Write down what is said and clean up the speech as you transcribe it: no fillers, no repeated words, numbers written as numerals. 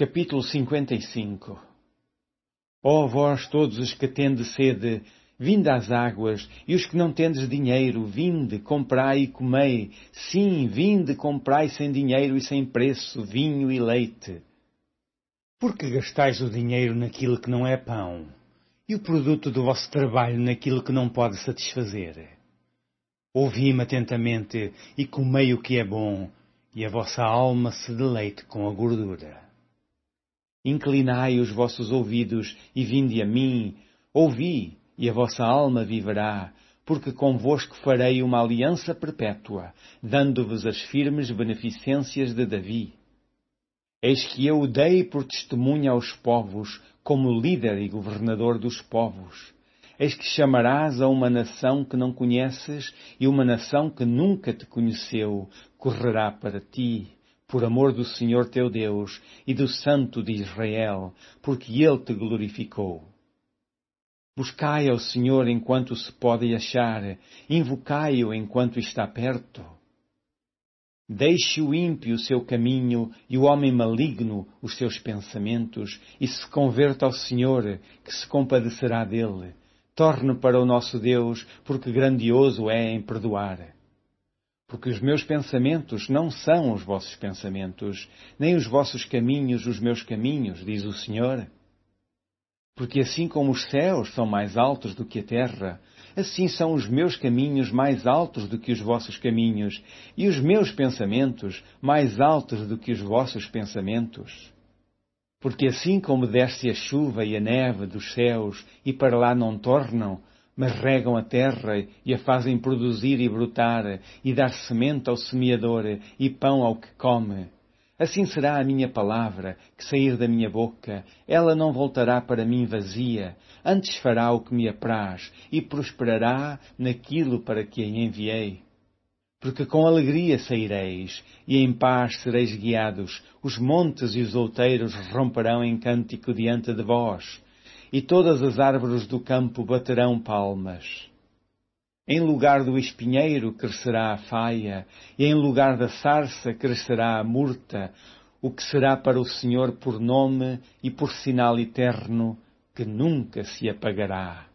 Capítulo 55. Ó vós todos os que tendes sede, vinde às águas, e os que não tendes dinheiro, vinde, comprai e comei. Sim, vinde, comprai sem dinheiro e sem preço, vinho e leite. Por que gastais o dinheiro naquilo que não é pão, e o produto do vosso trabalho naquilo que não pode satisfazer? Ouvi-me atentamente e comei o que é bom, e a vossa alma se deleite com a gordura. Inclinai os vossos ouvidos e vinde a mim, ouvi, e a vossa alma viverá, porque convosco farei uma aliança perpétua, dando-vos as firmes beneficências de Davi. Eis que eu o dei por testemunha aos povos, como líder e governador dos povos. Eis que chamarás a uma nação que não conheces, e uma nação que nunca te conheceu, correrá para ti, por amor do Senhor teu Deus e do Santo de Israel, porque Ele te glorificou. Buscai ao Senhor enquanto se pode achar, invocai-o enquanto está perto. Deixe o ímpio o seu caminho e o homem maligno os seus pensamentos, e se converta ao Senhor, que se compadecerá dele. Torne para o nosso Deus, porque grandioso é em perdoar. Porque os meus pensamentos não são os vossos pensamentos, nem os vossos caminhos os meus caminhos, diz o Senhor. Porque assim como os céus são mais altos do que a terra, assim são os meus caminhos mais altos do que os vossos caminhos, e os meus pensamentos mais altos do que os vossos pensamentos. Porque assim como desce a chuva e a neve dos céus, e para lá não tornam, mas regam a terra e a fazem produzir e brotar, e dar semente ao semeador e pão ao que come, assim será a minha palavra que sair da minha boca. Ela não voltará para mim vazia, antes fará o que me apraz, e prosperará naquilo para que a enviei. Porque com alegria saireis, e em paz sereis guiados. Os montes e os outeiros romperão em cântico diante de vós, e todas as árvores do campo baterão palmas. Em lugar do espinheiro crescerá a faia, e em lugar da sarça crescerá a murta, o que será para o Senhor por nome e por sinal eterno, que nunca se apagará.